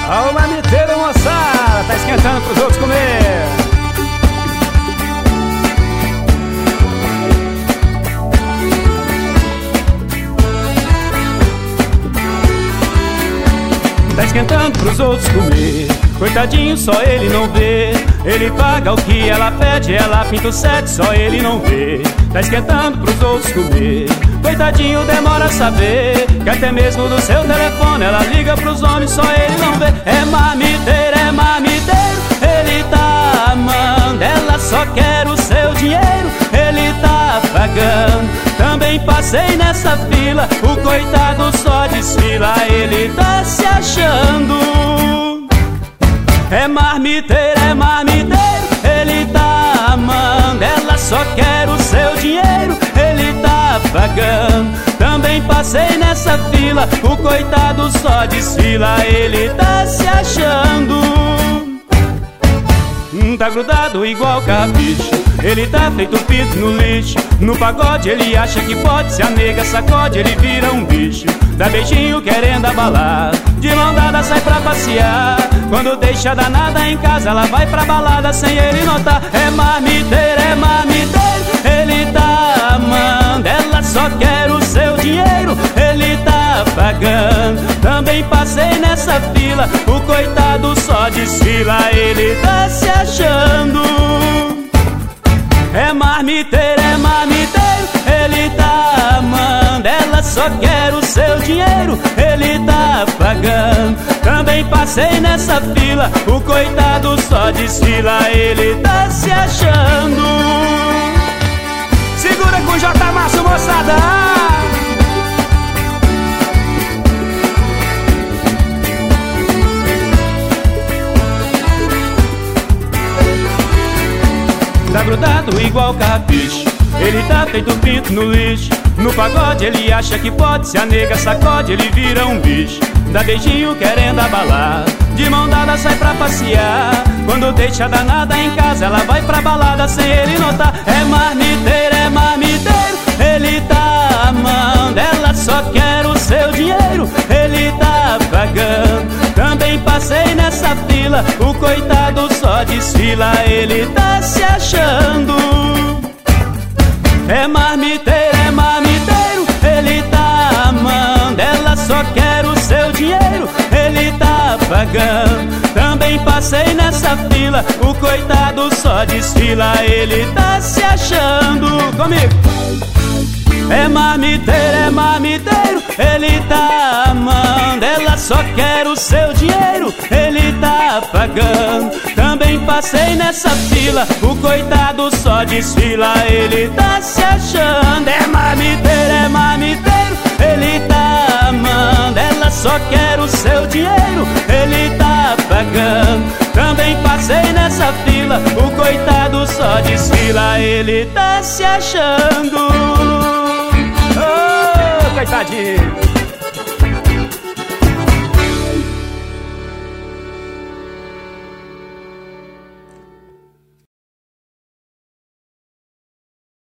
Ó o marmiteiro, moçada, tá esquentando pros outros comer. Tá esquentando pros outros comer. Coitadinho, só ele não vê. Ele paga o que ela pede, ela pinta o sete, só ele não vê. Tá esquentando pros outros comer. Coitadinho, demora a saber que até mesmo do seu telefone ela liga pros homens, só ele não vê. É marmiteiro, ele tá amando, ela só quer o seu dinheiro, ele tá pagando. Também passei nessa fila, o coitado só desfila, ele tá se achando. É marmiteiro, ele tá amando, ela só quer o seu dinheiro, ele tá pagando. Também passei nessa fila, o coitado só desfila, ele tá se achando. Tá grudado igual capricho, ele tá feito pinto no lixo. No pagode ele acha que pode, se a nega sacode ele vira um bicho. Dá beijinho querendo abalar, de mão dada sai pra passear. Quando deixa a danada em casa ela vai pra balada sem ele notar. É marmiteiro, ele tá amando, ela só quer o seu dinheiro, ele tá pagando. Também passei nessa fila, o coitado só desfila, ele tá se achando. É marmiteiro, ele tá amando, ela só quer o seu dinheiro, ele tá pagando. Também passei nessa fila, o coitado só desfila, ele tá se achando. Segura com J Márcio, moçada! Tá grudado igual capricho, ele tá feito pinto no lixo. No pagode ele acha que pode, se a nega sacode ele vira um bicho. Dá beijinho querendo abalar, de mão dada sai pra passear. Quando deixa a danada em casa ela vai pra balada sem ele notar. É marmiteiro, ele tá amando, ela só quer o seu dinheiro, ele tá pagando. Também passei nessa fila, o coitado só desfila, ele tá se achando. É marmiteiro, ele tá amando, ela só quer o seu dinheiro, ele tá pagando. Também passei nessa fila, o coitado só desfila, ele tá se achando. Comigo! É marmiteiro, ele tá amando, ela só quer o seu dinheiro, ele tá pagando. Também passei nessa fila, o coitado só desfila, ele tá se achando. É marmiteiro, ele tá amando, ela só quer o seu dinheiro, ele tá pagando. Também passei nessa fila, o coitado só desfila, ele tá se achando. Oh, coitadinho.